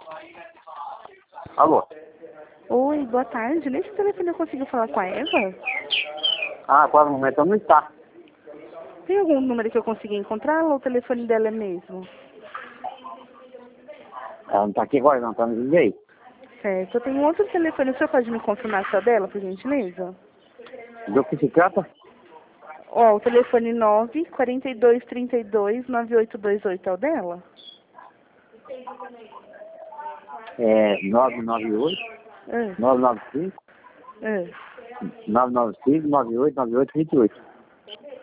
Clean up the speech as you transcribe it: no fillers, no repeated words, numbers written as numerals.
Alô? Oi, boa tarde. Nesse telefone eu consigo falar com a Eva? Ah, qual momento não está? Tem algum número que eu consiga encontrar ou o telefone dela é mesmo? Ela não está aqui agora, não, está no ninguém. Certo. Eu tenho um outro telefone. O senhor pode me confirmar só dela, por gentileza? Do que se trata? Ó, o telefone 942329828 é o dela? É 998 É, 995 é. 995 98 98 28.